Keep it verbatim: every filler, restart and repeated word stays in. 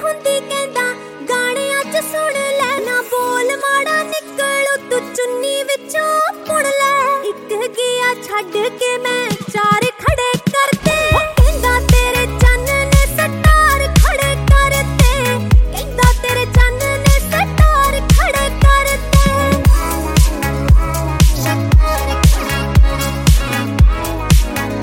ਹੁੰਦੀ ਕਹਿੰਦਾ ਗਾਣਿਆਂ ਚ ਸੁਣ ਲੈ ਨਾ ਬੋਲ ਮਾੜਾ ਨਿਕਲੂ ਤੂੰ ਚੁੰਨੀ ਵਿੱਚੋਂ ਪੁਣ ਲੈ ਇੱਕ ਗਿਆ ਛੱਡ ਕੇ ਮੈਂ